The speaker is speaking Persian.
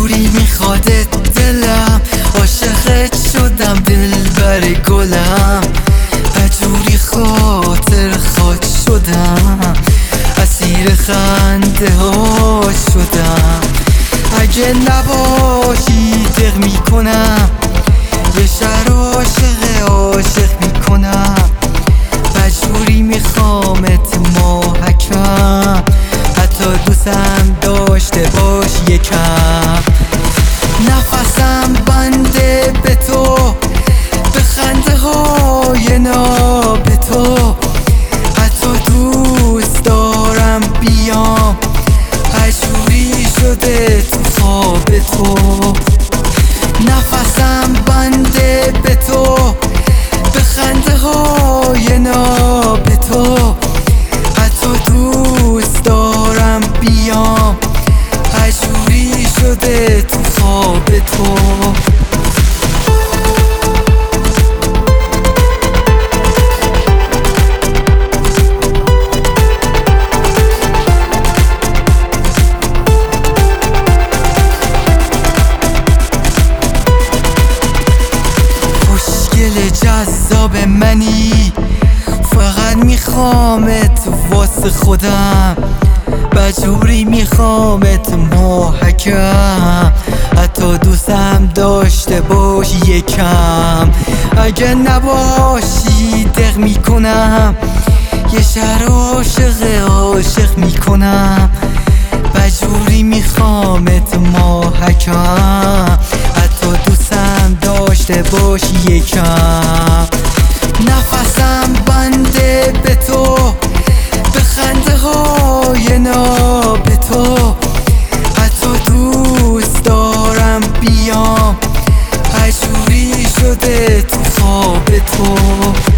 جوری میخوادت دلم، عاشقت شدم دلبر گلم، جوری خاطر خاک شدم، اسیر خنده ها شدم. اگه نباشی دق میکنم، یه شهر عاشق میکنم، جوری میخوامت محکم، حتی دوستم داشته باش یکم. نفسم بنده به تو، به خنده های ناب تو، حتی دوست دارم بیام، جوری شده تو خواب تو. نفسم بنده به تو، به خنده های ناب تو، حتی دوست دارم بیام، جوری شده تو خواب تو. جذاب منی، فقط میخوامت واسه خودم، بجوری میخوامت محکم، حتی دوستم داشته باش یکم. اگه نباشی دق میکنم، یه شهر عاشق میکنم، بجوری میخوامت محکم، حتی دوستم داشته باش یکم. نفسم بنده به تو، به خنده های ناب تو، حتی دوست دارم بیام، جوری شده تو خواب تو.